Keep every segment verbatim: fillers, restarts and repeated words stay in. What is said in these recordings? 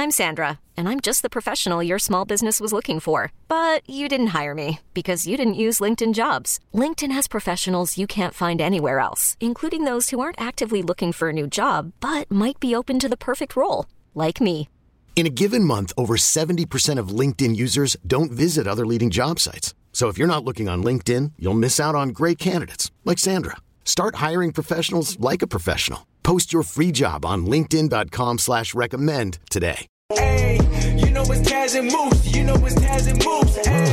I'm Sandra, and I'm just the professional your small business was looking for. But you didn't hire me because you didn't use LinkedIn Jobs. LinkedIn has professionals you can't find anywhere else, including those who aren't actively looking for a new job, but might be open to the perfect role, like me. In a given month, over seventy percent of LinkedIn users don't visit other leading job sites. So if you're not looking on LinkedIn, you'll miss out on great candidates like Sandra. Start hiring professionals like a professional. Post your free job on linkedin.com slash recommend today. Hey, you know it's Taz and Moose. You know it's Taz and Moose.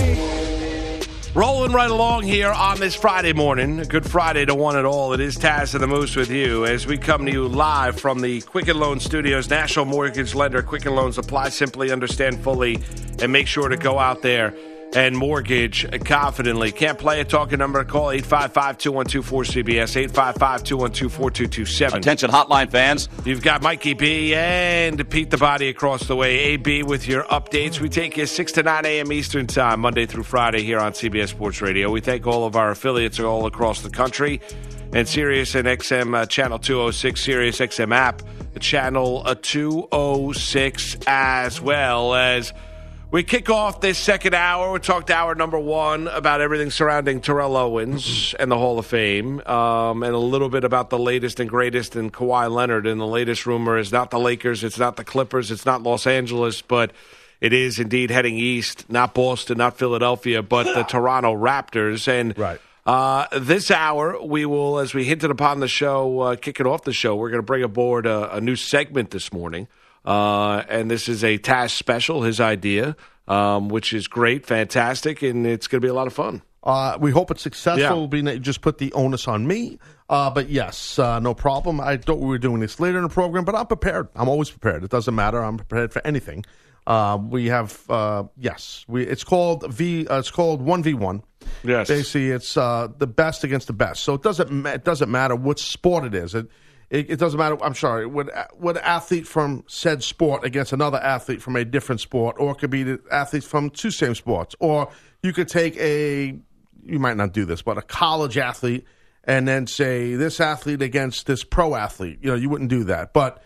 Hey. Rolling right along here on this Friday morning. A good Friday to one and all. It is Taz and the Moose with you as we come to you live from the Quicken Loans Studios. National Mortgage Lender. Quicken Loans. Apply simply, understand fully, and make sure to go out there and mortgage confidently. Can't play a talking number. Call eight five five, two one two, four C B S, eight five five, two one two, four two two seven. Attention hotline fans. You've got Mikey B and Pete the Body across the way. A B with your updates. We take you six to nine a.m. Eastern Time, Monday through Friday here on C B S Sports Radio. We thank all of our affiliates all across the country. And Sirius and X M uh, Channel two oh six, Sirius X M app, Channel uh, two oh six, as well as we kick off this second hour. We talked hour number one about everything surrounding Terrell Owens and the Hall of Fame, um, and a little bit about the latest and greatest in Kawhi Leonard. And the latest rumor is not the Lakers, it's not the Clippers, it's not Los Angeles, but it is indeed heading east, not Boston, not Philadelphia, but the Toronto Raptors. And right. uh, this hour, we will, as we hinted upon the show, uh, kicking off the show, we're going to bring aboard a, a new segment this morning. Uh, and this is a Taz special, his idea, um, which is great, fantastic, and it's going to be a lot of fun. Uh, we hope it's successful. Yeah. Being that you just put the onus on me. Uh, but yes, uh, no problem. I thought we were doing this later in the program, but I'm prepared. I'm always prepared. It doesn't matter. I'm prepared for anything. Uh, we have, uh, yes, we. It's called V. Uh, it's called one v one. Yes. Basically, it's uh, the best against the best. So it doesn't. Ma- it doesn't matter what sport it is. It. It, it doesn't matter. I'm sorry. What what athlete from said sport against another athlete from a different sport, or it could be the athletes from two same sports, or you could take a. You might not do this, but a college athlete, and then say this athlete against this pro athlete. You know, you wouldn't do that. But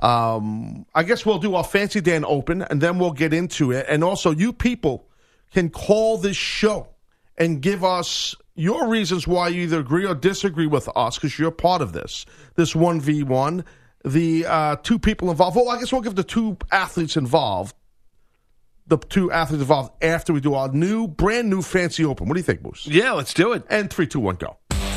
um, I guess we'll do our Fancy Dan Open, and then we'll get into it. And also, you people can call this show and give us your reasons why you either agree or disagree with us, because you're part of this, this one v one. The uh, two people involved, well, I guess we'll give the two athletes involved, the two athletes involved after we do our new, brand new Fancy Open. What do you think, Moose? Yeah, let's do it. And three, two, one, go.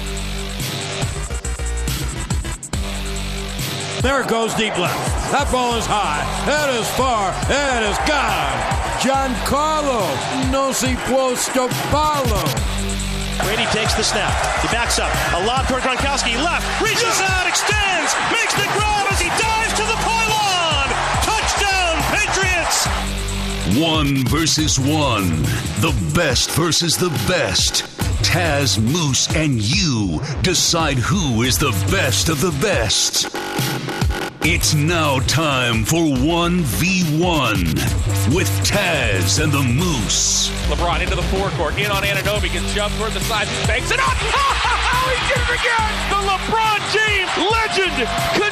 There it goes deep left. That ball is high. That is far. That is gone. Giancarlo no si puesto palo. Brady takes the snap. He backs up. A lob toward Gronkowski. Left. Reaches out. Extends. Makes the grab as he dives to the pylon. Touchdown, Patriots. One versus one. The best versus the best. Taz, Moose, and you decide who is the best of the best. It's now time for one v one with Taz and the Moose. LeBron into the forecourt, in on Anunoby, gets shoved toward the side, banks it up. Oh, he did it again! The LeBron James legend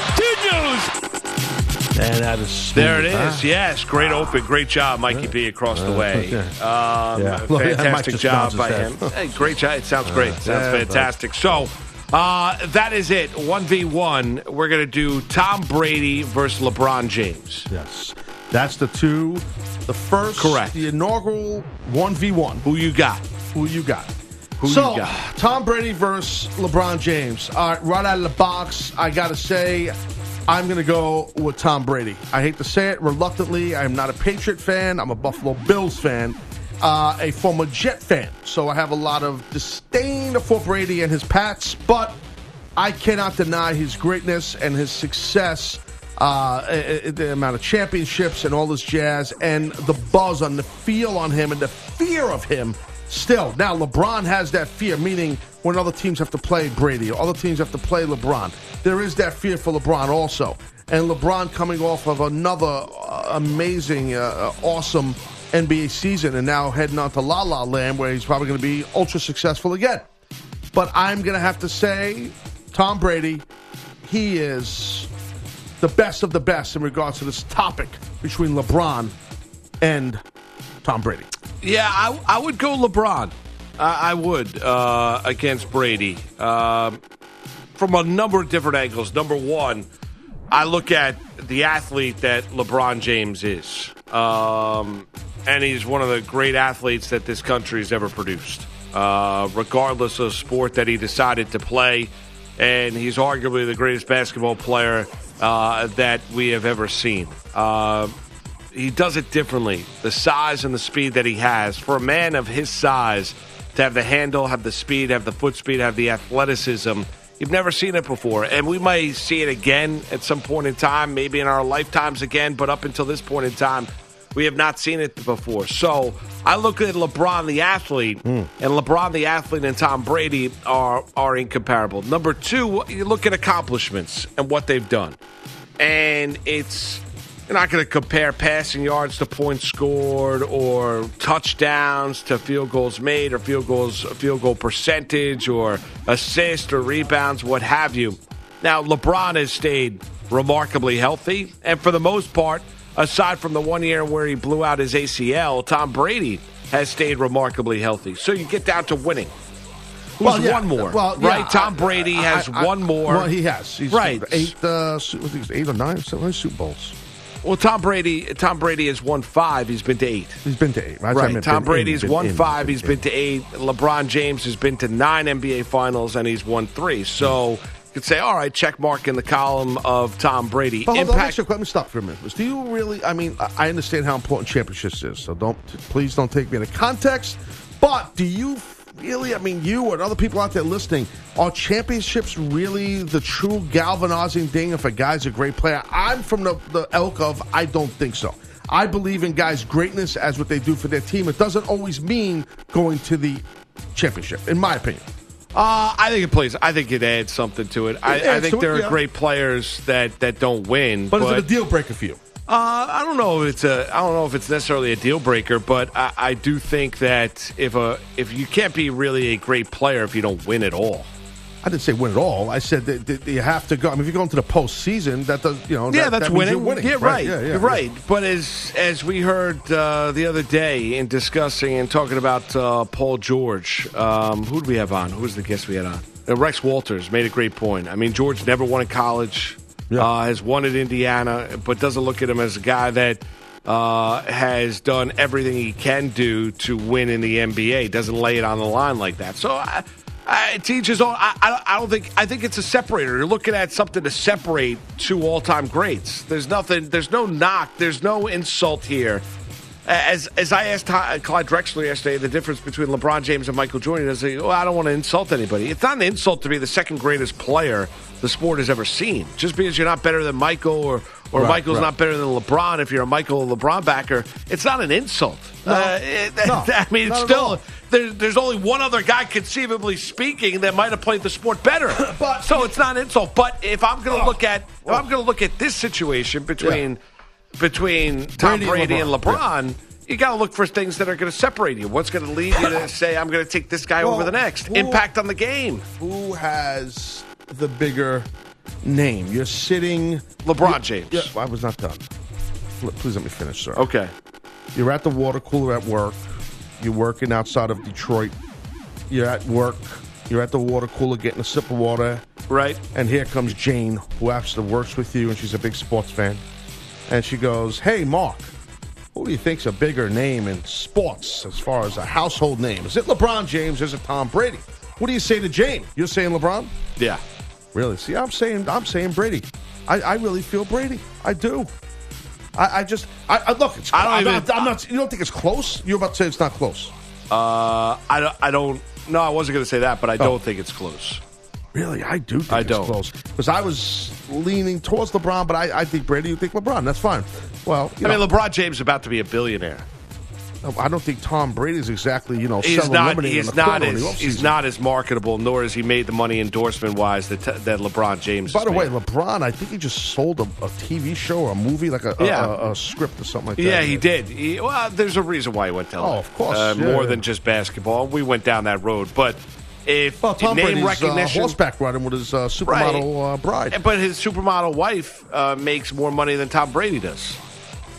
continues. And that is there it is. Huh? Yes, great open, great job, Mikey B across the way. Um, yeah. Fantastic yeah, job by him. Hey, great job. It sounds great. Sounds yeah, fantastic. So. Uh, that is it. one v one. We're going to do Tom Brady versus LeBron James. Yes. That's the two. The first. Correct. The inaugural one v one. Who you got? Who you got? Who so, you got? Tom Brady versus LeBron James. All right, right out of the box, I got to say, I'm going to go with Tom Brady. I hate to say it reluctantly. I'm not a Patriot fan. I'm a Buffalo Bills fan. Uh, a former Jet fan, so I have a lot of disdain for Brady and his Pats, but I cannot deny his greatness and his success, uh, the amount of championships and all this jazz, and the buzz on the feel on him and the fear of him still. Now, LeBron has that fear, meaning when other teams have to play Brady or other teams have to play LeBron, there is that fear for LeBron also. And LeBron coming off of another uh, amazing, uh, awesome N B A season and now heading on to La La Land where he's probably going to be ultra successful again. But I'm going to have to say, Tom Brady, he is the best of the best in regards to this topic between LeBron and Tom Brady. Yeah, I, I would go LeBron. I, I would uh, against Brady um, from a number of different angles. Number one, I look at the athlete that LeBron James is, um, and he's one of the great athletes that this country has ever produced, uh, regardless of sport that he decided to play. And he's arguably the greatest basketball player uh, that we have ever seen. Uh, he does it differently. The size and the speed that he has, for a man of his size, to have the handle, have the speed, have the foot speed, have the athleticism, you've never seen it before. And we might see it again at some point in time, maybe in our lifetimes again, but up until this point in time, we have not seen it before. So I look at LeBron the athlete, mm. and LeBron the athlete and Tom Brady are, are incomparable. Number two, you look at accomplishments and what they've done. And it's... You're not going to compare passing yards to points scored or touchdowns to field goals made or field goals field goal percentage or assists or rebounds, what have you. Now, LeBron has stayed remarkably healthy, and for the most part, aside from the one year where he blew out his A C L, Tom Brady has stayed remarkably healthy. So you get down to winning. Who's well, yeah. won more? Well, right? Yeah, Tom I, Brady I, has I, I, won more. Well, he has. He's right. Eight, uh, eight or nine, seven Super Bowls. Well, Tom Brady Tom Brady has won five. He's been to eight. He's been to eight. Right. right. Tom Brady's in, won in, five. in, He's been to eight. LeBron James has been to nine N B A Finals, and he's won three. So you could say, all right, check mark in the column of Tom Brady. But hold Impact- on, let me stop for a minute. Do you really, I mean, I understand how important championships is, so don't, please don't take me into context, but do you really, I mean, you and other people out there listening, are championships really the true galvanizing thing if a guy's a great player? I'm from the, the ilk of, I don't think so. I believe in guys' greatness as what they do for their team. It doesn't always mean going to the championship, in my opinion. Uh, I think it plays. I think it adds something to it. I, I think there it, are yeah. great players that, that don't win. But, but is it a deal breaker for you? Uh, I don't know if it's a. I don't know if it's necessarily a deal breaker, but I, I do think that if a if you can't be really a great player if you don't win at all. I didn't say win at all. I said that, that you have to go. I mean, if you go into the postseason, that does, you know, yeah, that, that's that means winning. You're winning. Yeah, right. right. Yeah, yeah, you're yeah. right. But as as we heard uh, the other day in discussing and talking about uh, Paul George, um, who did we have on? Who was the guest we had on? Uh, Rex Walters made a great point. I mean, George never won in college. Yeah. Uh, has won at Indiana, but doesn't look at him as a guy that uh, has done everything he can do to win in the N B A. Doesn't lay it on the line like that. So I, I teach his own. I, I, I don't think. I think it's a separator. You're looking at something to separate two all-time greats. There's nothing. There's no knock. There's no insult here. As as I asked Clyde Drexler yesterday, the difference between LeBron James and Michael Jordan is, well, I don't want to insult anybody. It's not an insult to be the second greatest player the sport has ever seen. Just because you're not better than Michael or, or right, Michael's right. not better than LeBron, if you're a Michael or LeBron backer, it's not an insult. No, uh, it, no, I mean, it's not at still, all. there, there's only one other guy conceivably speaking that might have played the sport better. But- so it's not an insult. But if I'm going to Oh, look at if oh. I'm going to look at this situation between Yeah. between Tom Brady Brady, and and LeBron. LeBron, Yeah. you got to look for things that are going to separate you. What's going to lead you to say, I'm going to take this guy Well, over the next? who- Impact on the game. Who has the bigger name? You're sitting. LeBron you- James. Yeah, I was not done. Please let me finish, sir. Okay. You're at the water cooler at work. You're working outside of Detroit. You're at work. You're at the water cooler getting a sip of water. Right. And here comes Jane, who actually works with you, and she's a big sports fan. And she goes, hey, Mark, who do you think's a bigger name in sports as far as a household name? Is it LeBron James or is it Tom Brady? What do you say to Jane? You're saying LeBron? Yeah. Really? See, I'm saying I'm saying Brady. I, I really feel Brady. I do. I, I just I, I look. It's, I don't I'm, even- not, I'm not. You don't think it's close? You're about to say it's not close. Uh, I don't, I don't. No, I wasn't going to say that, but I Oh. don't think it's close. Really, I do think I it's don't. close because I was leaning towards LeBron, but I, I think Brady. You think LeBron? That's fine. Well, you I know, mean, LeBron James is about to be a billionaire. I don't think Tom Brady's exactly you know He's selling not. lemonade in He's the not corner in as. the He's offseason. not as marketable, nor has he made the money endorsement wise that that LeBron James. By has the way, made. LeBron, I think he just sold a, a T V show or a movie, like a, a- Yeah. a, a script or something like that. Yeah, he did. He, well, there's a reason why he went to L A. Oh, of course. Uh, Yeah, more yeah. than just basketball. We went down that road, but if Well, Tom name Brady's uh, recognition, horseback riding with his uh, supermodel uh, bride. but his supermodel wife uh, makes more money than Tom Brady does.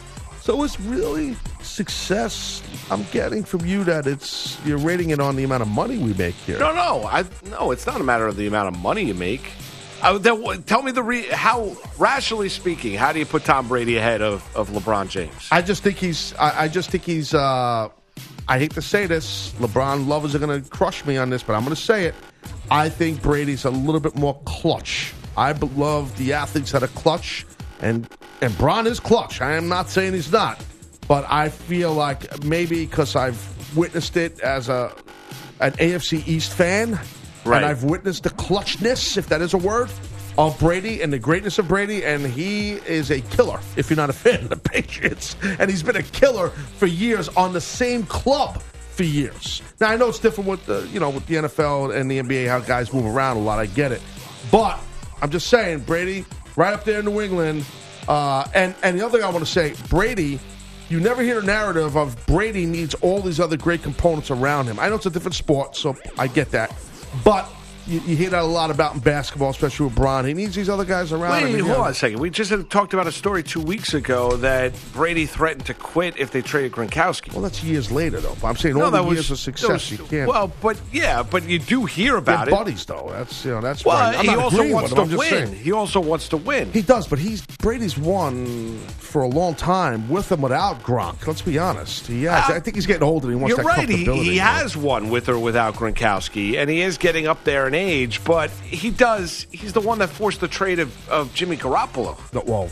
So it's really success I'm getting from you that it's you're rating it on the amount of money we make here. No, no, I no. It's not a matter of the amount of money you make. I, that, tell me the re, how, rationally speaking, how do you put Tom Brady ahead of, of LeBron James? I just think he's. I, I just think he's. Uh, I hate to say this. LeBron lovers are going to crush me on this, but I'm going to say it. I think Brady's a little bit more clutch. I love the athletes that are clutch, and and Bron is clutch. I am not saying he's not, but I feel like maybe because I've witnessed it as a an A F C East fan. Right. And I've witnessed the clutchness, if that is a word, of Brady and the greatness of Brady, and he is a killer, if you're not a fan of the Patriots. And he's been a killer for years on the same club for years. Now, I know it's different with the, you know, with the N F L and the N B A, how guys move around a lot. I get it. But I'm just saying, Brady, right up there in New England. Uh, and, and the other thing I want to say, Brady, you never hear a narrative of Brady needs all these other great components around him. I know it's a different sport, so I get that. But you, you hear that a lot about in basketball, especially with Bron. He needs these other guys around Wait, him. hold on a second. We just had talked about a story two weeks ago that Brady threatened to quit if they traded Gronkowski. Well, that's years later, though. I'm saying no, all the was, years of success. Was, you can't. Well, but yeah, but you do hear about They're it. buddies, though. That's you know that's well. fine. I'm he not also agreeing wants with to him. I'm just win. saying. He also wants to win. He does, but he's Brady's won for a long time with and without Gronk. Let's be honest. He has. Uh, I think he's getting older. He wants you're that right. He, comfortability. he has won with or without Gronkowski, and he is getting up there in age. But he does. He's the one that forced the trade of, of Jimmy Garoppolo. No, well,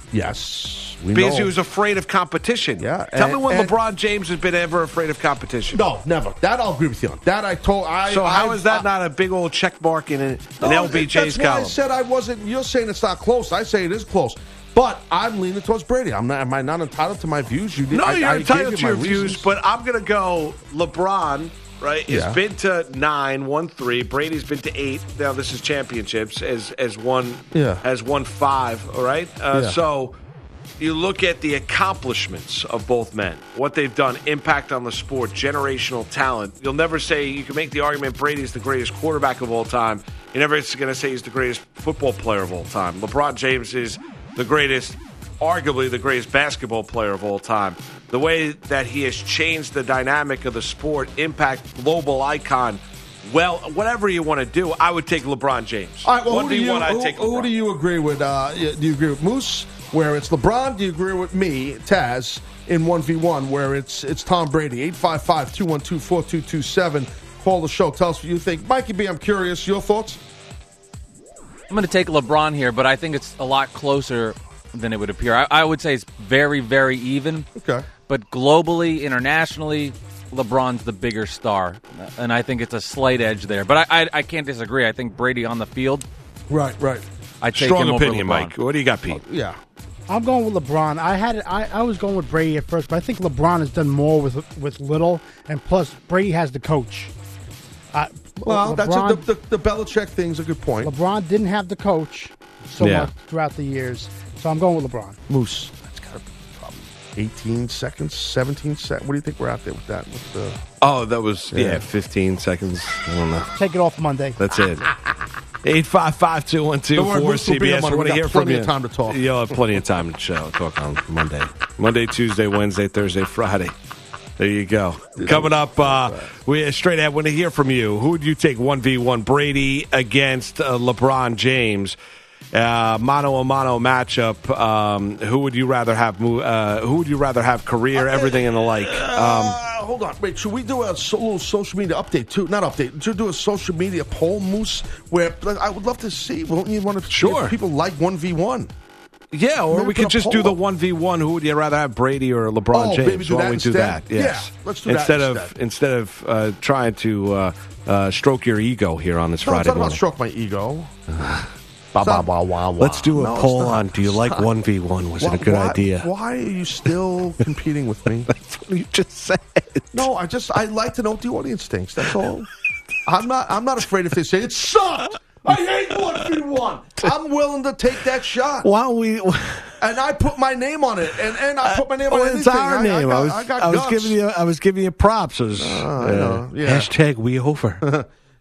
yes, we because know. he was afraid of competition. Yeah. Tell and, me when and, LeBron James has been ever afraid of competition. No, never. That I'll agree with you on. That I told. I, so how I, is that I, not a big old check mark in an no, L B J's that's why column? I said I wasn't. You're saying it's not close. I say it is close. But I'm leaning towards Brady. I'm not. Am I not entitled to my views? You did, no, I, you're I entitled gave to you your my views, reasons. but I'm going to go LeBron, right, Yeah. has been to nine, won three. Brady's been to eight. Now this is championships, as as one Yeah. has won five, all right? Uh, Yeah. So you look at the accomplishments of both men, what they've done, impact on the sport, generational talent. You'll never say, you can make the argument Brady's the greatest quarterback of all time. You're never going to say he's the greatest football player of all time. LeBron James is the greatest, arguably the greatest basketball player of all time. The way that he has changed the dynamic of the sport, impact, global icon, well, whatever you want to do, I would take LeBron James. All right, well, one who do, v you, one, I'd who, take who LeBron. do you agree with? Uh, do you agree with Moose, where it's LeBron? Do you agree with me, Taz, in one v one, where it's it's Tom Brady? eight five five, two one two, four two two seven. Call the show. Tell us what you think. Mikey B, I'm curious. Your thoughts? I'm going to take LeBron here, but I think it's a lot closer than it would appear. I, I would say it's very, very even. Okay. But globally, internationally, LeBron's the bigger star, and I think it's a slight edge there. But I, I, I can't disagree. I think Brady on the field. Right, right. I take Strong him opinion, over LeBron. Mike. What do you got, Pete? Yeah. I'm going with LeBron. I had it, I, I was going with Brady at first, but I think LeBron has done more with with little, and plus Brady has the coach. Uh, Well, LeBron, that's a, the, the the Belichick thing's a good point. LeBron didn't have the coach so Yeah. much throughout the years, so I'm going with LeBron. Moose. That's got to be probably eighteen seconds, seventeen seconds. What do you think we're out there with that? With the Oh, that was, yeah, Yeah. fifteen seconds. I don't know. Take it off Monday. That's it. eight five five, two one two, Don't worry, four Moose will C be B on S. Monday. I want to We got hear from plenty you. of time to talk. You'll have plenty of time to show, talk on Monday. Monday, Tuesday, Wednesday, Thursday, Friday. There you go. Coming up, uh, we straight ahead. Want to hear from you. Who would you take one v one Brady against uh, LeBron James? Uh, mano a mano matchup. Um, who would you rather have? Uh, who would you rather have? Career, everything and the like. Um, Uh, hold on. Wait, should we do a so- little social media update, too? Not update. Should we do a social media poll, Moose, where I would love to see. Won't you want to Sure. if people like one v one? Yeah, or Maybe we put could a just poll do the up. one v one. Who would you rather have, Brady or LeBron Oh, James? maybe do Why don't that we do instead? that? Yes. Yeah, let's do that instead of instead. instead of uh, trying to uh, uh, stroke your ego here on this No, Friday it's not about morning. stroke my ego. Bah, not- bah, bah, wah, wah. Let's do a No, it's poll not. on do you It's like not. one v one? Was Why- it a good why- idea? Why are you still competing with me? That's what you just said. No, I just I like to know what the audience thinks. That's all. I'm not I'm not afraid if they say it sucked. I hate one v one. I'm willing to take that shot. Why don't we? And I put my name on it, and, and I put my name Oh, on it's anything. our I, name. I, I, got, was, I got I was guts. giving you. I was giving you props. It was, I know, yeah. Hashtag we over.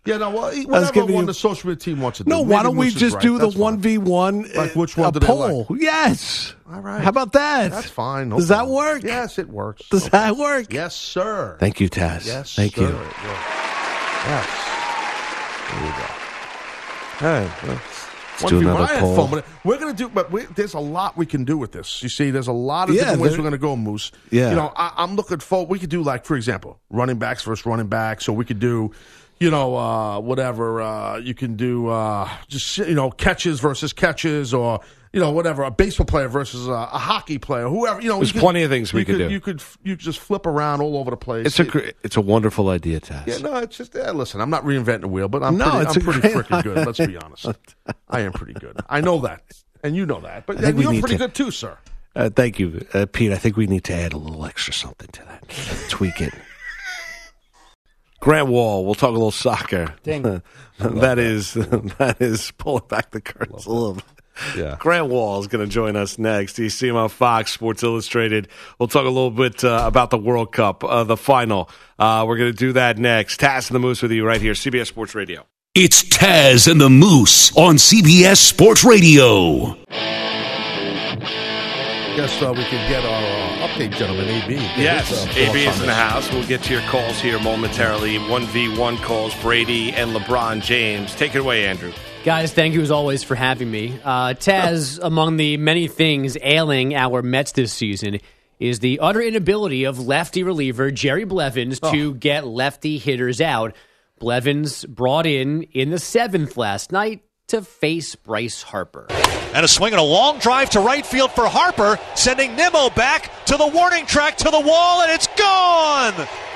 Yeah, no, well, whatever one you... the social media team wants to do. No, Maybe why don't we Moose just right. do the That's one v one Like which one a do they poll? like? Yes. All right. How about that? That's fine. No Does problem. that work? Yes, it works. Does okay. that work? Yes, sir. Thank you, Taz. Yes, Thank sir. you. Yes. There you go. Hey, well, let's do another I poll. had fun with it. We're going to do, but we, there's a lot we can do with this. You see, there's a lot of Yeah, different ways there- we're going to go, Moose. Yeah. You know, I, I'm looking for, we could do like, for example, running backs versus running backs. So we could do, you know, uh, whatever. Uh, you can do uh, just, you know, catches versus catches or, you know, whatever, a baseball player versus a, a hockey player, whoever. You know, There's you could- plenty of things we you could do. You could, you could just flip around all over the place. It's a gr- it's a wonderful idea, Taz. Yeah, no, it's just, yeah, listen, I'm not reinventing the wheel, but I'm No, pretty, it's I'm a pretty great freaking good. Let's be honest. I am pretty good. I know that. And you know that. But I think and we you're need pretty to- good too, sir. Uh, thank you, uh, Pete. I think we need to add a little extra something to that. Tweak it. Grant Wall, we'll talk a little soccer. Ding. that is that is pulling back the curtains a little bit. Yeah. Grant Wall is going to join us next. You see him on Fox Sports Illustrated. We'll talk a little bit uh, about the World Cup, uh, the final. Uh, we're going to do that next. Taz and the Moose with you right here, C B S Sports Radio. It's Taz and the Moose on C B S Sports Radio. Guess uh, we can get our uh, update gentleman, A B. Yes, His, uh, A B thoughts is on in the this. house. We'll get to your calls here momentarily. one v one calls, Brady and LeBron James. Take it away, Andrew. Guys, thank you as always for having me. Uh, Taz, among the many things ailing our Mets this season is the utter inability of lefty reliever Jerry Blevins Oh. to get lefty hitters out. Blevins brought in in the seventh last night to face Bryce Harper. And a swing and a long drive to right field for Harper, sending Nimmo back to the warning track to the wall, and it's gone!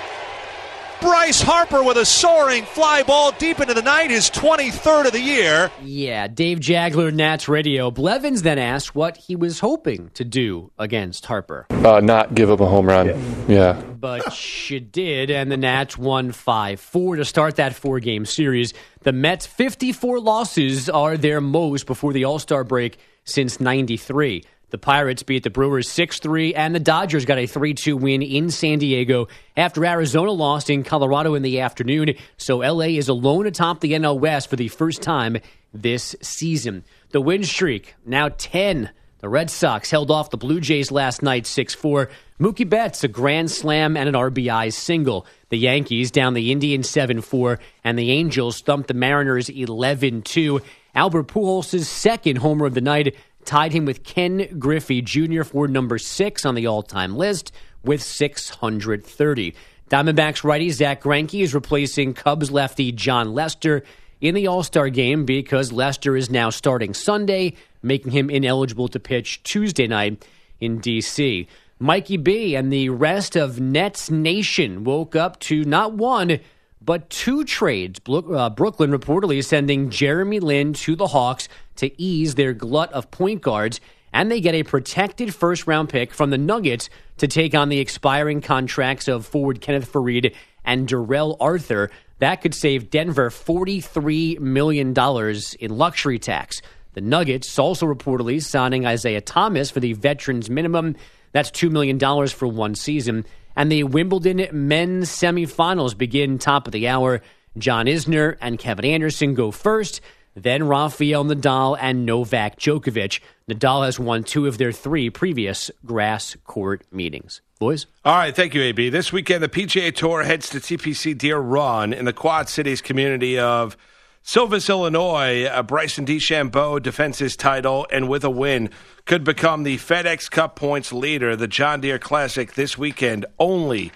Bryce Harper with a soaring fly ball deep into the night, his twenty-third of the year. Yeah, Dave Jagler, Nats Radio. Blevins then asked what he was hoping to do against Harper. Uh, not give up a home run. Yeah. But she did, and the Nats won five four to start that four-game series. The Mets' fifty-four losses are their most before the All-Star break since ninety-three. The Pirates beat the Brewers six three, and the Dodgers got a three two win in San Diego after Arizona lost in Colorado in the afternoon. So L A is alone atop the N L West for the first time this season. The win streak, now ten. The Red Sox held off the Blue Jays last night six four. Mookie Betts, a grand slam and an R B I single. The Yankees down the Indians seven four, and the Angels thumped the Mariners eleven two. Albert Pujols' second homer of the night tied him with Ken Griffey Junior for number six on the all-time list with six hundred thirty. Diamondbacks righty Zach Greinke is replacing Cubs lefty John Lester in the All-Star game because Lester is now starting Sunday, making him ineligible to pitch Tuesday night in D C. Mikey B and the rest of Nets Nation woke up to not one, but two trades. Uh, Brooklyn reportedly sending Jeremy Lin to the Hawks to ease their glut of point guards, and they get a protected first-round pick from the Nuggets to take on the expiring contracts of forward Kenneth Faried and Darrell Arthur. That could save Denver forty-three million dollars in luxury tax. The Nuggets also reportedly signing Isaiah Thomas for the veterans minimum. That's two million dollars for one season. And the Wimbledon men's semifinals begin top of the hour. John Isner and Kevin Anderson go first. Then Rafael Nadal and Novak Djokovic. Nadal has won two of their three previous grass court meetings. Boys? All right, thank you, A B. This weekend, the P G A Tour heads to T P C Deer Run in the Quad Cities community of Silvis, Illinois. Uh, Bryson DeChambeau defends his title and with a win could become the FedEx Cup points leader. The John Deere Classic this weekend only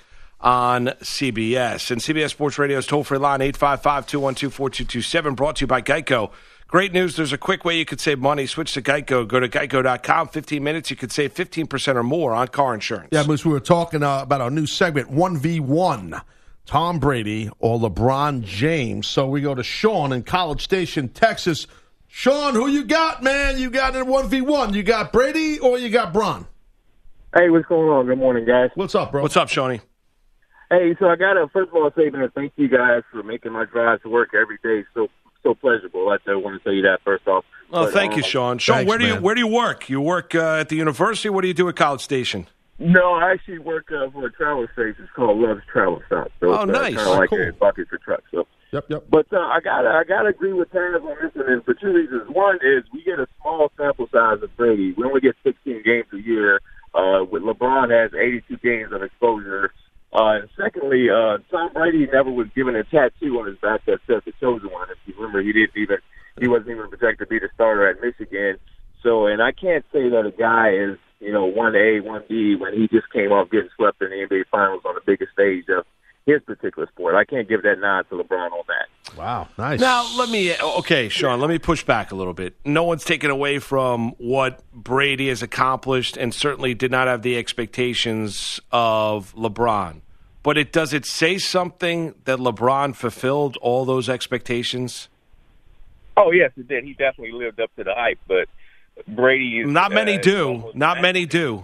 on C B S. And C B S Sports Radio's toll-free line, eight five five, two one two, four two two seven, brought to you by Geico. Great news, there's a quick way you could save money. Switch to Geico. Go to geico dot com. fifteen minutes, you could save fifteen percent or more on car insurance. Yeah, Moose, we were talking uh, about our new segment, one v one. Tom Brady or LeBron James. So we go to Sean in College Station, Texas. Sean, who you got, man? You got in one v one. You got Brady or you got Bron? Hey, what's going on? Good morning, guys. What's up, bro? What's up, Shawnee? Hey, so I got to, first of all, say that thank you guys for making my drive to work every day so so pleasurable. I want to tell you that first off. Oh, but, thank um, you, Sean. Sean, thanks, where do you man. where do you work? You work uh, at the university? What do you do at College Station? No, I actually work uh, for a travel station. It's called Love's Travel Stop. So Oh, it's, uh, nice. kind of like Cool. a bucket for trucks. So Yep, yep. But uh, I gotta, I gotta agree with Taz on this, and for two reasons. One is we get a small sample size of Brady. We only get sixteen games a year. Uh, with LeBron has eighty-two games of exposure. Uh, and secondly, uh, Tom Brady never was given a tattoo on his back that says the chosen one. If you remember, he didn't even, he wasn't even projected to be the starter at Michigan. So, and I can't say that a guy is, you know, one A, one B when he just came off getting swept in the N B A Finals on the biggest stage of his particular sport. I can't give that nod to LeBron on that. Wow, nice. Now, let me, okay, Sean, let me push back a little bit. No one's taken away from what Brady has accomplished and certainly did not have the expectations of LeBron. But it does it say something that LeBron fulfilled all those expectations? Oh, yes, it did. He definitely lived up to the hype, but Brady is... Not many uh, do. Not many do.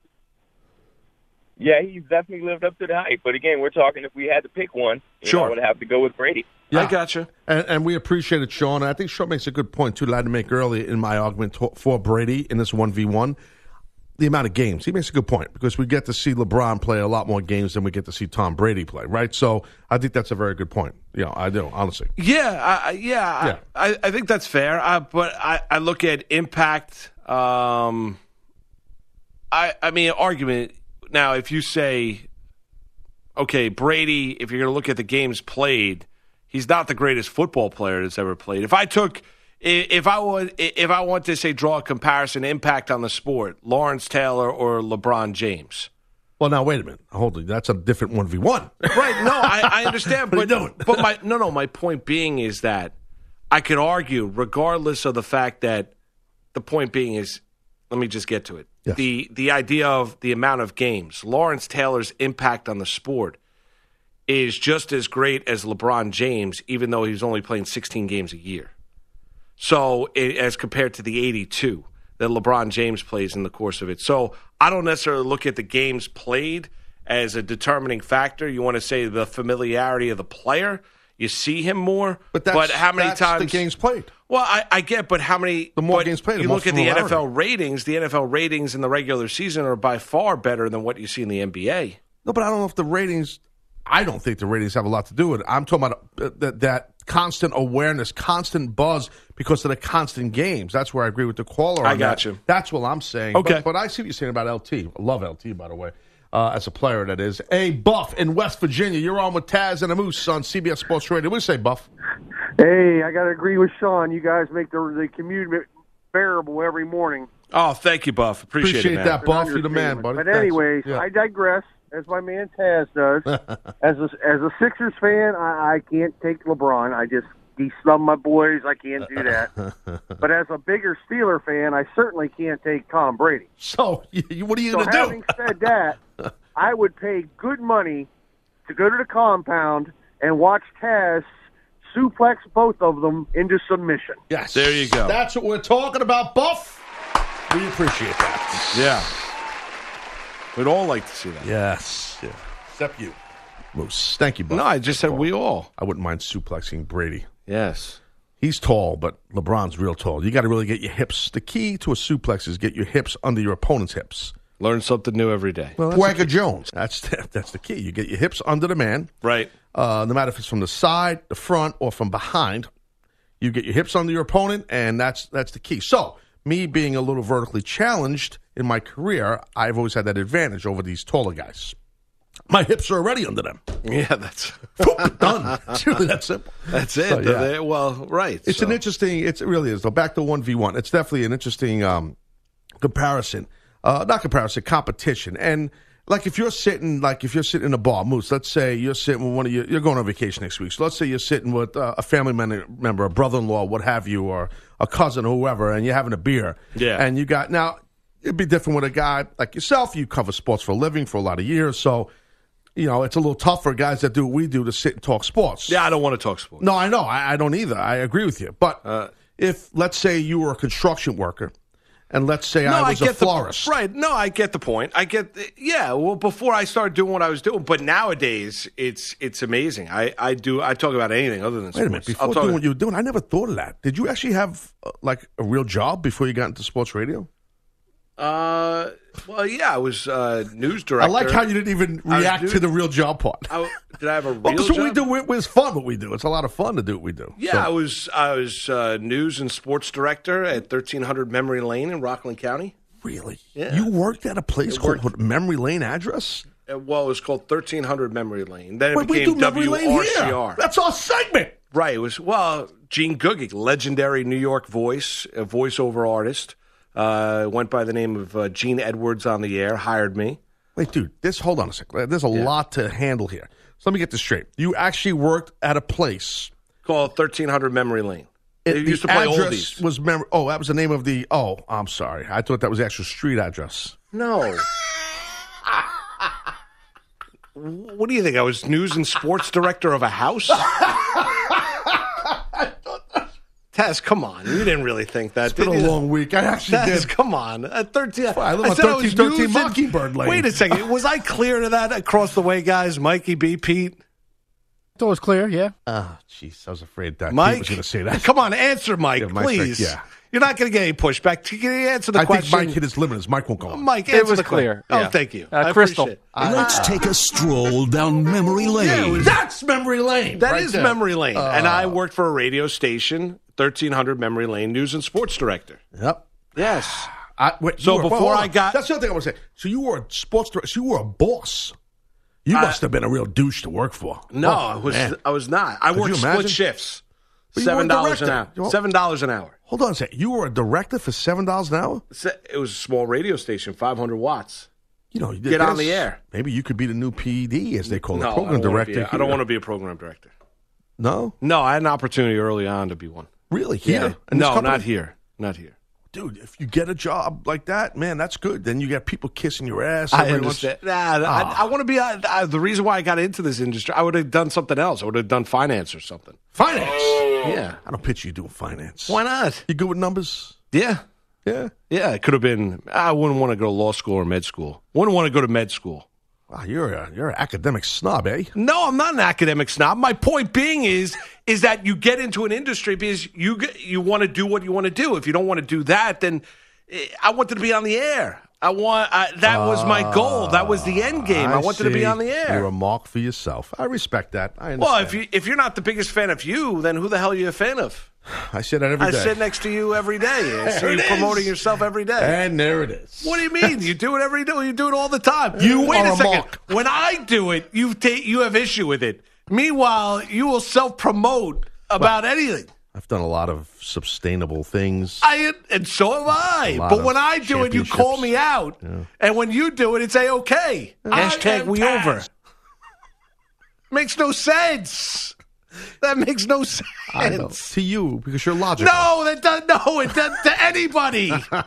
Yeah, he's definitely lived up to the hype. But again, we're talking if we had to pick one, you Sure. know, I would have to go with Brady. Yeah. I gotcha. And, and we appreciate it, Sean. And I think Sean makes a good point, too, that I had to make earlier in my argument to, for Brady in this one v one. The amount of games. He makes a good point because we get to see LeBron play a lot more games than we get to see Tom Brady play, right? So I think that's a very good point. You know, I do, honestly. Yeah, I, I- yeah, Yeah. I, I think that's fair. Uh, but I, I look at impact. Um, I, I mean, argument. Now, if you say, okay, Brady, if you're going to look at the games played, he's not the greatest football player that's ever played. If I took, if I would, if I want to say draw a comparison, impact on the sport, Lawrence Taylor or LeBron James. Well, now wait a minute. Hold on. That's a different one v one. Right? No, I, I understand. What are but you doing? but my no, no. My point being is that I could argue, regardless of the fact that the point being is, let me just get to it. Yes. The the idea of the amount of games, Lawrence Taylor's impact on the sport is just as great as LeBron James, even though he's only playing sixteen games a year. So it, as compared to the eighty-two that LeBron James plays in the course of it. So I don't necessarily look at the games played as a determining factor. You want to say the familiarity of the player. You see him more, But that's, how many that's times the games played. Well, I, I get, but how many? The more but games played, the you more look at the N F L familiarity. ratings. The N F L ratings in the regular season are by far better than what you see in the N B A. No, but I don't know if the ratings. I don't think the ratings have a lot to do with it. I'm talking about uh, that, that constant awareness, constant buzz because of the constant games. That's where I agree with the caller. I on got that. you. That's what I'm saying. Okay. But, but I see what you're saying about L T. I love L T, by the way, uh, as a player, that is. Hey, Buff in West Virginia. You're on with Taz and a Moose on C B S Sports Radio. What do you say, Buff? Hey, I got to agree with Sean. You guys make the, the commute bearable every morning. Oh, thank you, Buff. Appreciate, Appreciate it, man. that, Buff. You're the man, buddy. But Thanks. anyways, Yeah. I digress, as my man Taz does. as a, as a Sixers fan, I, I can't take LeBron. I just he snubbed my boys. I can't do that. But as a bigger Steeler fan, I certainly can't take Tom Brady. So, you, what are you so going to do? having said that, I would pay good money to go to the compound and watch Taz suplex both of them into submission. Yes. There you go. That's what we're talking about, Buff. We appreciate that. Yeah. We'd all like to see that. Yes. Yeah. Except you, Moose. Thank you, Buff. No, I just said we all. I wouldn't mind suplexing Brady. Yes. He's tall, but LeBron's real tall. You got to really get your hips. The key to a suplex is get your hips under your opponent's hips. Learn something new every day. Well, Swagger Jones. That's the, that's the key. You get your hips under the man. Right. Uh, no matter if it's from the side, the front, or from behind, you get your hips under your opponent, and that's that's the key. So, me being a little vertically challenged in my career, I've always had that advantage over these taller guys. My hips are already under them. Yeah, that's done. It's really that simple. That's it. So, yeah. They- well, right. It's so. an interesting. It's, it really is. Though back to one v one, it's definitely an interesting um, comparison. Uh, not comparison, competition. And like if you're sitting, like if you're sitting in a bar, Moose. Let's say you're sitting with one of your. You're going on vacation next week. So let's say you're sitting with uh, a family member, member, a brother-in-law, what have you, or a cousin, or whoever, and you're having a beer. Yeah. And you got now. It'd be different with a guy like yourself. You cover sports for a living for a lot of years, so. You know, it's a little tough for guys that do what we do to sit and talk sports. Yeah, I don't want to talk sports. No, I know. I, I don't either. I agree with you. But Uh, if, let's say, you were a construction worker, and let's say No, I I was a get florist. the right. No, I get the point. I get yeah. Well, before I started doing what I was doing, but nowadays it's it's amazing. I, I do I talk about anything other than Wait sports. a minute. I'll Before talk- doing what you were doing, I never thought of that. Did you actually have, uh, like, a real job before you got into sports radio? Uh, well, yeah, I was uh, news director. I like how you didn't even I was react news- to the real job part. I, Did I have a real Well, that's what job? we do. It was fun what we do. It's a lot of fun to do what we do. Yeah, So- I was I was uh, news and sports director at thirteen hundred Memory Lane in Rockland County. Really? Yeah. You worked at a place I called worked- what, Memory Lane address? Uh, well, it was called thirteen hundred Memory Lane. Then it Wait, we became do Memory Lane W R C here. R. That's our segment. Right. It was, well, Gene Googie, legendary New York voice, a voiceover artist, uh, went by the name of uh, Gene Edwards on the air, hired me. Wait, dude, this, hold on a second. There's a lot to handle here. So let me get this straight. You actually worked at a place Called thirteen hundred Memory Lane. It, They the used to play address oldies. was mem- oh, that was the name of the. Oh, I'm sorry. I thought that was the actual street address. No. What do you think? I was news and sports director of a house? Taz, come on. You didn't really think that, It's been did a you? long week. I actually Taz, did. come on. At thirteen, I live on said I was thirteen thirteen news and- Mockingbird Lane. Wait a second. Was I clear to that across the way, guys? Mikey B, Pete? It was clear, yeah. Oh, jeez. I was afraid that Mike? Pete was going to say that. Come on, answer, Mike, Yeah, Mike's like, please. yeah. You're not going to get any pushback. Can you answer the I question? think Mike hit his limit. His mic won't go on. Mike, It answer was the clear, question. Oh, yeah. thank you. Uh, I Crystal. appreciate it. Let's take a stroll down memory lane. Yeah, it was- That's Memory Lane. That right is there. Memory Lane. Uh, and I worked for a radio station, thirteen hundred Memory Lane, news and sports director. Yep. Yes. I, wait, So you were- before hold I on. got- That's the other thing I want to say. So you were a sports director. So you were a boss. You I- must have been a real douche to work for. No, Oh, I was man. I was not. I Could worked you split imagine? shifts. But you were a Seven dollars an director. hour. You- Seven dollars an hour. Hold on a second. You were a director for seven dollars an hour? Se- It was a small radio station, five hundred watts. You know, Get on there's- the air. Maybe you could be the new P D, as they call No, it, I program don't wanna be director. a- I don't want to be a program director. No, No, I had an opportunity early on to be one. really? Here? Yeah. In this No, company? not here. Not here. Dude, if you get a job like that, man, that's good. Then you got people kissing your ass. I every once- understand. Nah, Ah. I, I want to be. Uh, uh, the reason why I got into this industry, I would have done something else. I would have done finance or something. Finance? Yeah. I don't picture you doing finance. Why not? You good with numbers? Yeah. Yeah. Yeah. It could have been. I wouldn't want to go to law school or med school. Wouldn't want to go to med school. Wow, you're a, you're an academic snob, eh? No, I'm not an academic snob. My point being is is that you get into an industry because you get, you want to do what you want to do. If you don't want to do that, then eh, I wanted to be on the air. I want I, that was my goal. That was the end game. I, wanted to be see. on the air. You're a mark for yourself. I respect that. I understand. Well, if you if you're not the biggest fan of you, then who the hell are you a fan of? I say that every I day. sit next to you every day. I see There you it promoting is. yourself every day. And there it is. What do you mean? You do it every day. You do it all the time. You wait are a a second. mark. When I do it, you take you have issue with it. Meanwhile, you will self promote about anything. I've done a lot of sustainable things. I and so have I. A lot But of when I do it, you call me out, and when you do it, it's a okay. Hashtag we over. Makes no sense. That makes no sense. I know. To you, because you're logical. No, that does no. It does to anybody.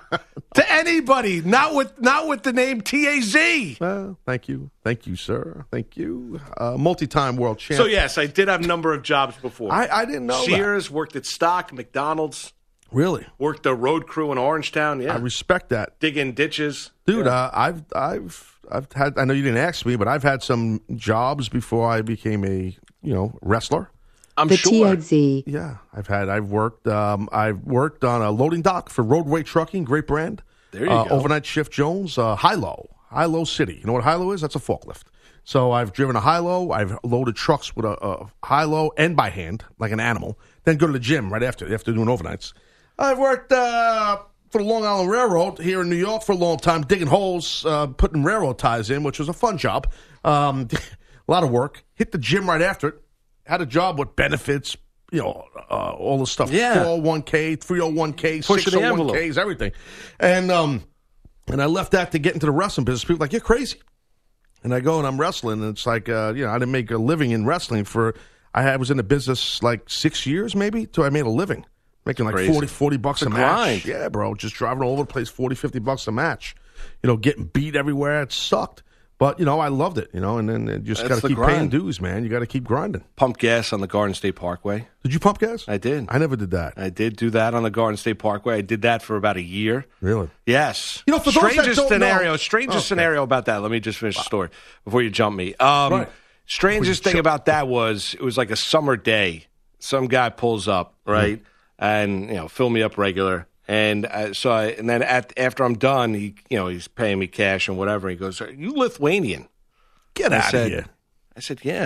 To anybody. Not with not with the name T A Z. Well, thank you. Thank you, sir. Thank you. Uh, multi-time world champ. So yes, I did have a number of jobs before. I, I didn't know Sears, worked at Stock, McDonald's, that. Really? worked the road crew in Orangetown. Yeah, I respect that. digging ditches. Dude, Yeah. uh, I've I've I've had I know you didn't ask me, but I've had some jobs before I became a, you know, wrestler. I'm the sure. T X Z. Yeah, I've had I've worked um, I've worked on a loading dock for Roadway Trucking, great brand. There you uh, go. Overnight Shift Jones, uh, High-Low, High-Low City. You know what High-Low is? That's a forklift. So I've driven a High-Low. I've loaded trucks with a, a High-Low and by hand, like an animal. Then go to the gym right after, after doing overnights. I've worked uh, for the Long Island Railroad here in New York for a long time, digging holes, uh, putting railroad ties in, which was a fun job. Um, a lot of work. Hit the gym right after it. Had a job with benefits, you know, uh, all the stuff. Yeah. four oh one k, three oh one k, Pushing the six oh one k's, everything. And um, and I left that to get into the wrestling business. People are like, you're crazy. And I go and I'm wrestling, and it's like, uh, you know, I didn't make a living in wrestling for, I had- was in the business like six years maybe till I made a living. Making like Crazy. forty, forty bucks It's a, a match. grind. Yeah, bro. Just driving all over the place, forty, fifty bucks a match. You know, getting beat everywhere. It sucked. But, you know, I loved it, you know, and then you just That's got to the keep grind. paying dues, man. You got to keep grinding. Pump gas on the Garden State Parkway. Did you pump gas? I did. I never did that. I did do that on the Garden State Parkway. I did that for about a year. Really? Yes. You know, for those that strangest don't scenario, know- strangest Okay. scenario about that. Let me just finish the story before you jump me. Um, Right. Strangest Before you thing jump. about that was it was like a summer day. Some guy pulls up, right, and you know, fill me up regular. And uh, so, I, and then at, after I'm done, he, you know, he's paying me cash and whatever. He goes, "Are you Lithuanian?" Get I out of said, here. I said, "Yeah, I'm,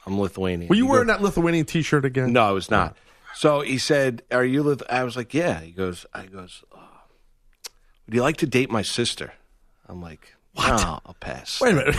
I'm Lithuanian. Were you He wearing goes- that Lithuanian T-shirt again? No, I was not. So he said, "Are you?" Lith-? I was like, "Yeah." He goes, "I goes, oh, would you like to date my sister?" I'm like, "What? No, I'll pass." Wait a minute.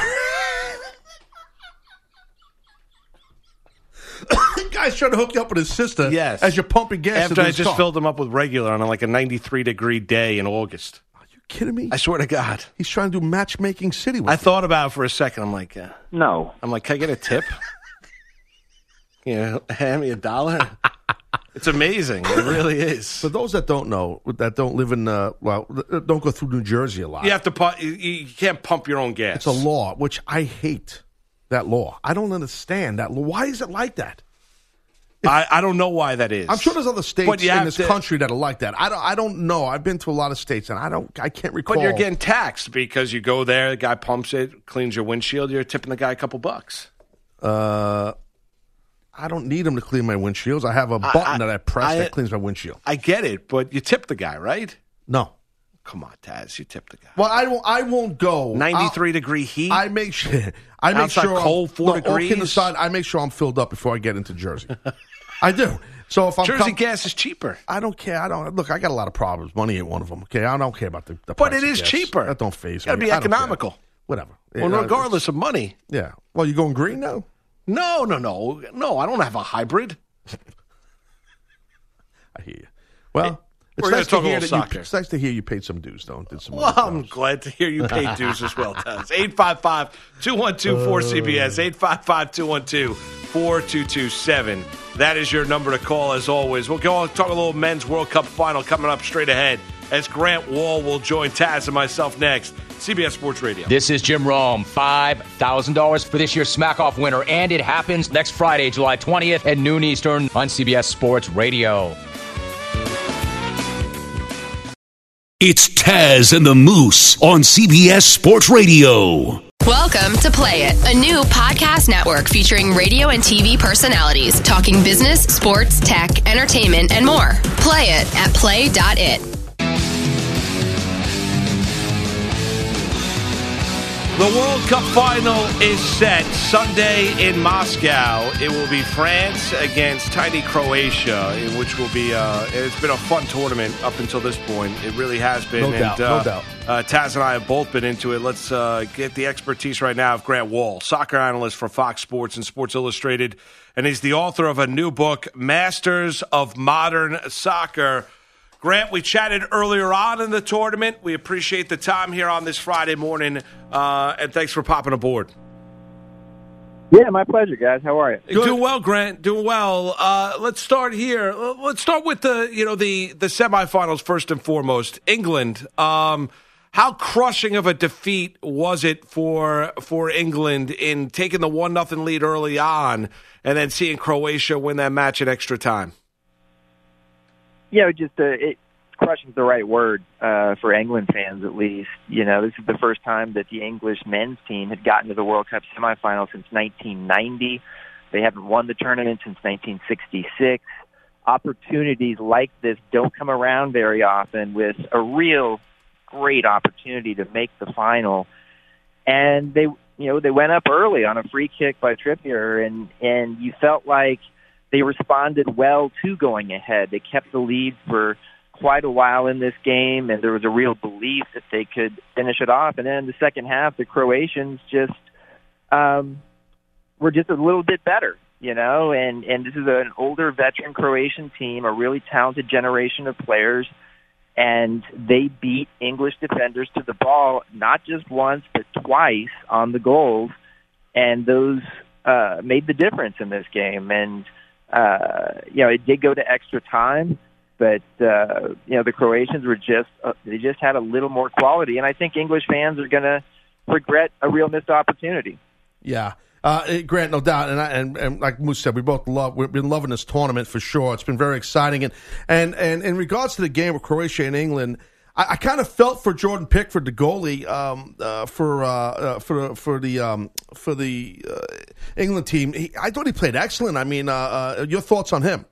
Guy's trying to hook you up with his sister. Yes. As you're pumping gas. After into I his just car. filled him up with regular on like a ninety-three degree day in August. Are you kidding me? I swear to God. He's trying to do matchmaking city with I you. thought about it for a second. I'm like, uh, No. I'm like, can I get a tip? You know, hand me a dollar. It's amazing. It really is. For those that don't know, that don't live in, uh, well, don't go through New Jersey a lot. You have to pump. You, you can't pump your own gas. It's a law, which I hate. That law. I don't understand that law. Why is it like that? I, I don't know why that is. I'm sure there's other states But you in have this to- country that are like that. I don't. I don't know. I've been to a lot of states, and I don't. I can't recall. But you're getting taxed because you go there, the guy pumps it, cleans your windshield, you're tipping the guy a couple bucks. Uh, I don't need him to clean my windshields. I have a button I- that I press I- that cleans my windshield. I get it, but you tip the guy, right? No. Come on, Taz, you tip the guy. Well, I won't. I won't go. ninety-three I'll- degree heat. I make sure. I make Outside sure. I'm- cold, four no, all kidding degrees. aside, I make sure I'm filled up before I get into Jersey. I do. So if I'm Jersey com- gas is cheaper. I don't care. I don't look. I got a lot of problems. Money ain't one of them. Okay, I don't care about the. the But price it of is gas. cheaper. That don't phase Gotta me. be I don't care. economical. Whatever. Well, Uh, regardless of money. Yeah. Well, you going green now? No, no, no, no. I don't have a hybrid. I hear you. Well, it's we're gonna nice to talk a hear little that you. soccer. It's nice to hear you paid some dues, though. and Did some. Well, I'm glad to hear you paid dues as well, Taz. eight five five, two one two, four C B S, eight five five, two one two, four two two seven. That is your number to call, as always. We'll go on talk a little men's World Cup final coming up straight ahead as Grant Wall will join Taz and myself next. C B S Sports Radio. This is Jim Rome. five thousand dollars for this year's Smack Off winner, and it happens next Friday, July twentieth at noon Eastern on C B S Sports Radio. It's Taz and the Moose on C B S Sports Radio. Welcome to Play It, a new podcast network featuring radio and T V personalities talking business, sports, tech, entertainment, and more. Play it at play dot it. The World Cup final is set Sunday in Moscow. It will be France against tiny Croatia, in which will be uh, it's been a fun tournament up until this point. It really has been. No and, doubt, uh, no doubt. Uh, Taz and I have both been into it. Let's uh, get the expertise right now of Grant Wall, soccer analyst for Fox Sports and Sports Illustrated, and he's the author of a new book, Masters of Modern Soccer. Grant, we chatted earlier on in the tournament. We appreciate the time here on this Friday morning, uh, and thanks for popping aboard. Yeah, my pleasure, guys. How are you? Doing well, Grant. Doing well. Uh, let's start here. Uh, Let's start with the you know the the semifinals first and foremost. England. Um, how crushing of a defeat was it for for England in taking the one nothing lead early on, and then seeing Croatia win that match in extra time? Yeah, just uh, it crushing is the right word uh, for England fans, at least. You know, this is the first time that the English men's team had gotten to the World Cup semifinal since nineteen ninety. They haven't won the tournament since nineteen sixty-six. Opportunities like this don't come around very often, with a real great opportunity to make the final. And they, you know, they went up early on a free kick by Trippier, and and you felt like they responded well to going ahead. They kept the lead for quite a while in this game, and there was a real belief that they could finish it off. And then in the second half, the Croatians just um, were just a little bit better, you know. And, and this is an older veteran Croatian team, a really talented generation of players, and they beat English defenders to the ball not just once but twice on the goals, and those uh, made the difference in this game. And Uh, you know, it did go to extra time, but, uh, you know, the Croatians were just, uh, they just had a little more quality. And I think English fans are going to regret a real missed opportunity. Yeah. Uh, Grant, no doubt, and, I, and and like Moose said, we both love. We've been loving this tournament for sure. It's been very exciting, and and and in regards to the game with Croatia and England, I, I kind of felt for Jordan Pickford, the goalie, um, uh, for uh, uh, for for the um, for the uh, England team. He, I thought he played excellent. I mean, uh, uh, your thoughts on him?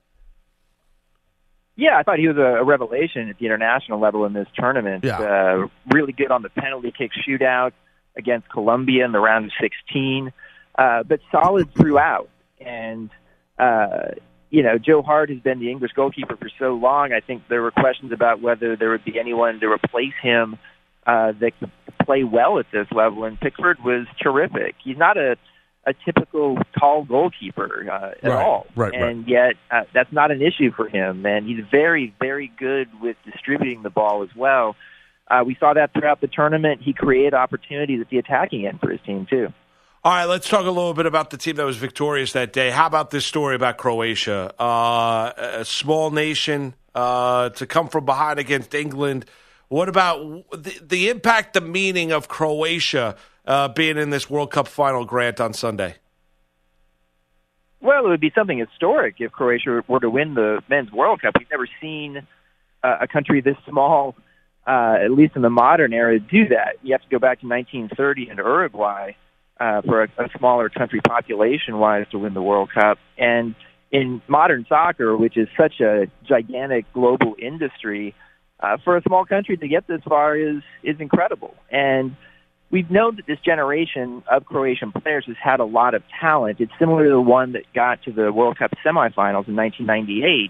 Yeah, I thought he was a, a revelation at the international level in this tournament. Yeah. Uh, really good on the penalty kick shootout against Colombia in the round of sixteen, uh, but solid throughout. And, uh, you know, Joe Hart has been the English goalkeeper for so long. I think there were questions about whether there would be anyone to replace him uh, that could play well at this level. And Pickford was terrific. He's not a, a typical tall goalkeeper uh, at right, all. Right, and right. yet uh, that's not an issue for him. And he's very, very good with distributing the ball as well. Uh, we saw that throughout the tournament. He created opportunities at the attacking end for his team, too. All right, let's talk a little bit about the team that was victorious that day. How about this story about Croatia? Uh, a small nation uh, to come from behind against England. What about the, the impact, the meaning of Croatia uh, being in this World Cup final, Grant, on Sunday? Well, it would be something historic if Croatia were to win the Men's World Cup. We've never seen uh, a country this small, uh, at least in the modern era, do that. You have to go back to nineteen thirty in Uruguay. Uh, for a, a smaller country population-wise to win the World Cup. And in modern soccer, which is such a gigantic global industry, uh, for a small country to get this far is is incredible. And we've known that this generation of Croatian players has had a lot of talent. It's similar to the one that got to the World Cup semifinals in nineteen ninety-eight.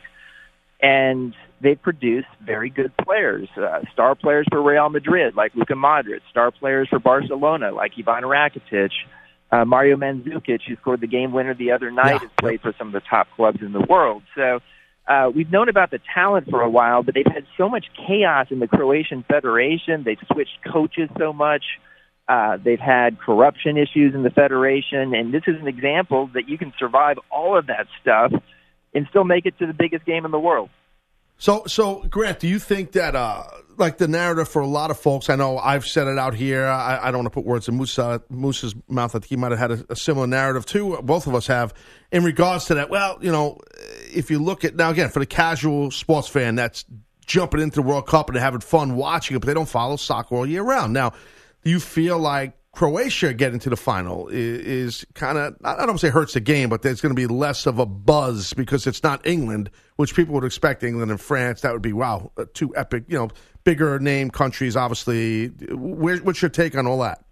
And they've produced very good players, uh, star players for Real Madrid, like Luka Modric, star players for Barcelona, like Ivan Rakitic, uh, Mario Mandzukic, who scored the game winner the other night, yeah. has played for some of the top clubs in the world. So uh, we've known about the talent for a while, but they've had so much chaos in the Croatian Federation. They've switched coaches so much. Uh, they've had corruption issues in the Federation, and this is an example that you can survive all of that stuff and still make it to the biggest game in the world. So, so Grant, do you think that, uh, like the narrative for a lot of folks, I know I've said it out here, I, I don't want to put words in Musa, Moose's mouth, I think he might have had a, a similar narrative too, both of us have, in regards to that. Well, you know, if you look at, now again, for the casual sports fan that's jumping into the World Cup and they're having fun watching it, but they don't follow soccer all year round. Now, do you feel like Croatia getting to the final is, is kind of, I don't want to say hurts the game, but there's going to be less of a buzz because it's not England, which people would expect England and France. That would be, wow, two epic, you know, bigger name countries, obviously. Where, what's your take on all that?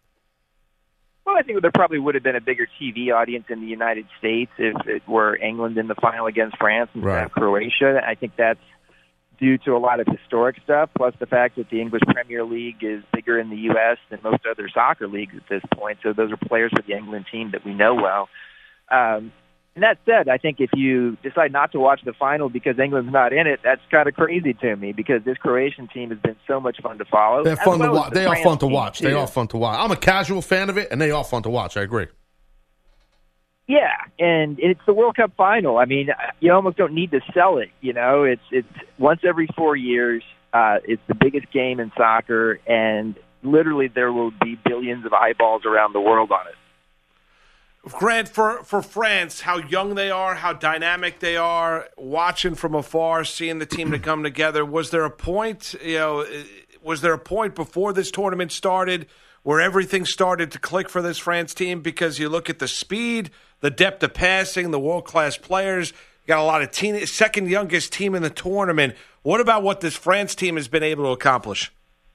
Well, I think there probably would have been a bigger T V audience in the United States if it were England in the final against France instead right. of Croatia. I think that's due to a lot of historic stuff, plus the fact that the English Premier League is bigger in the U S than most other soccer leagues at this point. So those are players for the England team that we know well. Um, and that said, I think if you decide not to watch the final because England's not in it, that's kind of crazy to me because this Croatian team has been so much fun to follow. They're fun well to watch. The they are fun to watch. Too. They are fun to watch. I'm a casual fan of it, and they are fun to watch. I agree. Yeah, and it's the World Cup final. I mean, you almost don't need to sell it. You know, it's it's once every four years. Uh, it's the biggest game in soccer, and literally there will be billions of eyeballs around the world on it. Grant, for, for France, how young they are, how dynamic they are, watching from afar, seeing the team to come together. Was there a point, you know, was there a point before this tournament started where everything started to click for this France team? Because you look at the speed, the depth of passing, the world-class players. You got a lot of teen, second youngest team in the tournament. What about what this France team has been able to accomplish?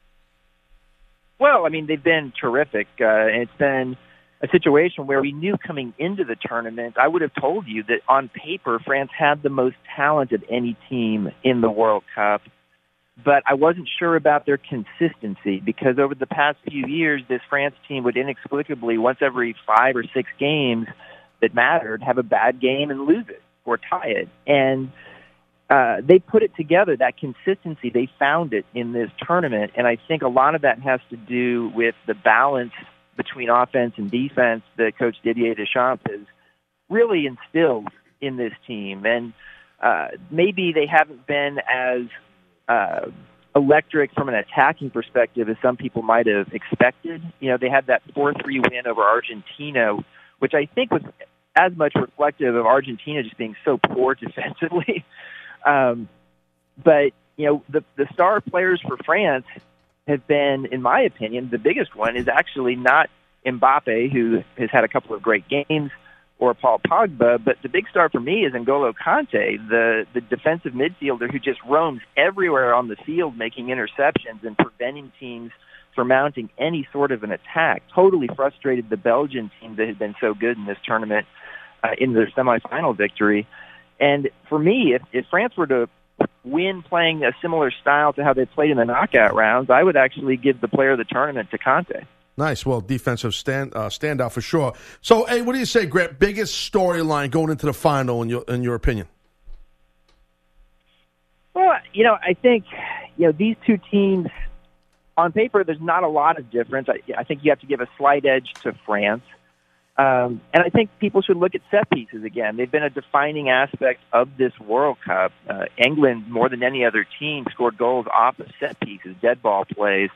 Well, I mean, they've been terrific. Uh, and it's been a situation where we knew coming into the tournament, I would have told you that on paper, France had the most talent of any team in the World Cup. But I wasn't sure about their consistency because over the past few years, this France team would inexplicably, once every five or six games that mattered, have a bad game and lose it or tie it. And uh, they put it together, that consistency, they found it in this tournament. And I think a lot of that has to do with the balance between offense and defense that Coach Didier Deschamps has really instilled in this team. And uh, maybe they haven't been as Uh, electric from an attacking perspective as some people might have expected. You know, they had that four three win over Argentina, which I think was as much reflective of Argentina just being so poor defensively. um, but, you know, the, the star players for France have been, in my opinion, the biggest one is actually not Mbappe, who has had a couple of great games, or Paul Pogba, but the big star for me is N'Golo Kante, the, the defensive midfielder who just roams everywhere on the field making interceptions and preventing teams from mounting any sort of an attack. Totally frustrated the Belgian team that had been so good in this tournament. uh, in their semifinal victory. And for me, if, if France were to win playing a similar style to how they played in the knockout rounds, I would actually give the player of the tournament to Conte. Nice. Well, defensive stand uh, standout for sure. So, hey, what do you say, Grant? Biggest storyline going into the final, in your in your opinion? Well, you know, I think, you know, these two teams, on paper, there's not a lot of difference. I, I think you have to give a slight edge to France. Um, and I think people should look at set pieces again. They've been a defining aspect of this World Cup. Uh, England, more than any other team, scored goals off of set pieces, dead ball plays.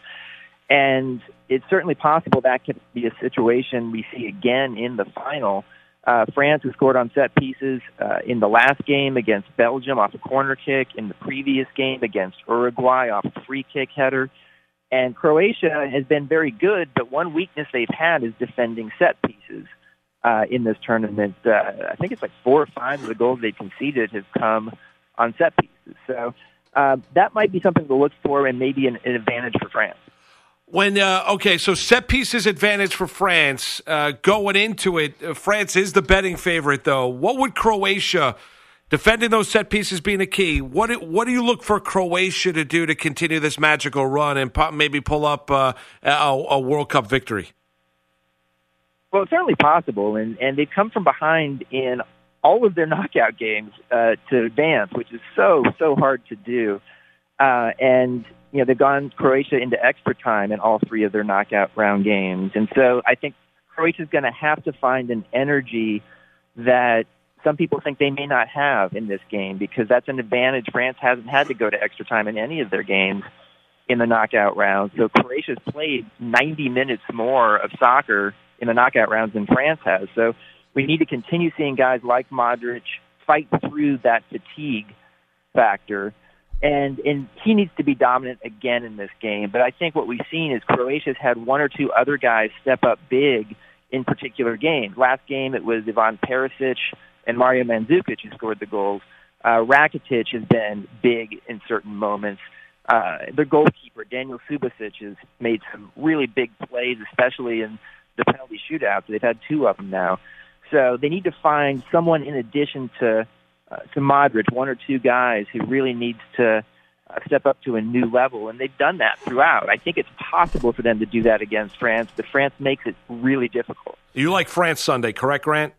And it's certainly possible that could be a situation we see again in the final. Uh, France, who scored on set pieces uh, in the last game against Belgium off a corner kick, in the previous game against Uruguay off a free kick header. And Croatia has been very good, but one weakness they've had is defending set pieces uh, in this tournament. Uh, I think it's like four or five of the goals they conceded have come on set pieces. So uh, that might be something to look for and maybe an, an advantage for France. When uh, okay, so set pieces advantage for France. Uh, going into it, uh, France is the betting favorite, though. What would Croatia, defending those set pieces being a key, what do, what do you look for Croatia to do to continue this magical run and po- maybe pull up uh, a, a World Cup victory? Well, it's certainly possible, and, and they've come from behind in all of their knockout games uh, to advance, which is so, so hard to do. Uh, and You know, they've gone Croatia into extra time in all three of their knockout round games. And so I think Croatia's going to have to find an energy that some people think they may not have in this game, because that's an advantage. France hasn't had to go to extra time in any of their games in the knockout rounds. So Croatia's played ninety minutes more of soccer in the knockout rounds than France has. So we need to continue seeing guys like Modric fight through that fatigue factor. And, and he needs to be dominant again in this game. But I think what we've seen is Croatia's had one or two other guys step up big in particular games. Last game, it was Ivan Perisic and Mario Mandzukic who scored the goals. Uh, Rakitic has been big in certain moments. Uh, their goalkeeper, Daniel Subasic, has made some really big plays, especially in the penalty shootouts. They've had two of them now. So they need to find someone in addition to Uh, to Modric, one or two guys who really needs to uh, step up to a new level, and they've done that throughout. I think it's possible for them to do that against France, but France makes it really difficult. You like France Sunday, correct, Grant?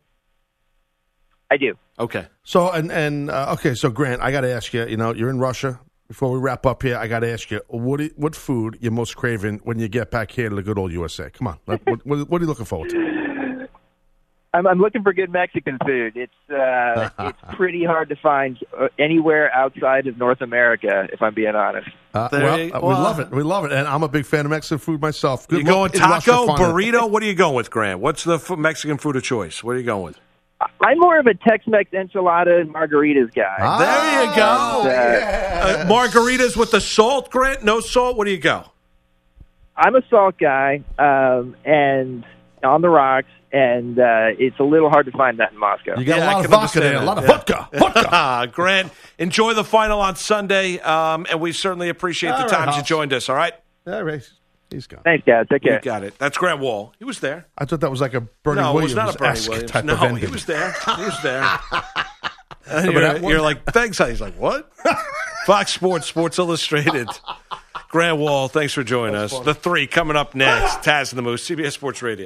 I do. Okay. So, and, and uh, okay, so Grant, I got to ask you, you know, you're in Russia. Before we wrap up here, I got to ask you, what do, what food you're most craving when you get back here to the good old U S A? Come on. what, what, what are you looking forward to? I'm, I'm looking for good Mexican food. It's uh, it's pretty hard to find anywhere outside of North America, if I'm being honest. Uh, well, uh, we love it. We love it. And I'm a big fan of Mexican food myself. Good You going taco, Russia, burrito? What are you going with, Grant? What's the f- Mexican food of choice? What are you going with? I'm more of a Tex-Mex enchilada and margaritas guy. Ah, there you go. And, uh, uh, margaritas with the salt, Grant? No salt? What do you go? I'm a salt guy, um, and on the rocks. And uh, it's a little hard to find that in Moscow. You got Yeah, a I lot can of vodka there, understand a lot of that. vodka. Vodka. Grant, enjoy the final on Sunday, um, and we certainly appreciate All the right, times you Hobbs. joined us, all right? Yeah, right. He's gone. Thanks, guys. Take care. You got it. That's Grant Wall. He was there. I thought that was like a Bernie no, Williams. it was not a Bernie Williams. type No, of he ending. was there. He was there. And Remember you're, that one? you're like, thanks. He's like, what? Fox Sports, Sports Illustrated. Grant Wall, thanks for joining us. The three coming up next. Taz and the Moose, C B S Sports Radio.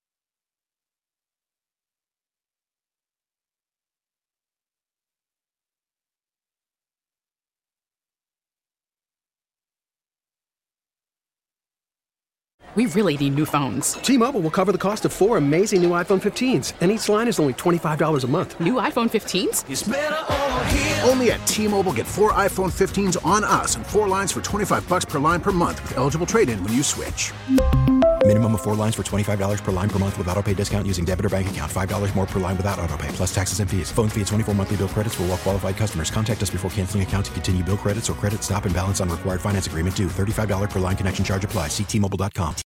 We really need new phones. T-Mobile will cover the cost of four amazing new iPhone fifteens, and each line is only twenty-five dollars a month. New iPhone fifteens? It's better over here. Only at T-Mobile, get four iPhone fifteens on us and four lines for twenty-five dollars per line per month with eligible trade-in when you switch. Minimum of four lines for twenty-five dollars per line per month with autopay discount using debit or bank account. five dollars more per line without autopay, plus taxes and fees. Phone fee at twenty-four monthly bill credits for well-qualified customers. Contact us before canceling account to continue bill credits or credit stop and balance on required finance agreement due. thirty-five dollars per line connection charge applies. See T Mobile dot com.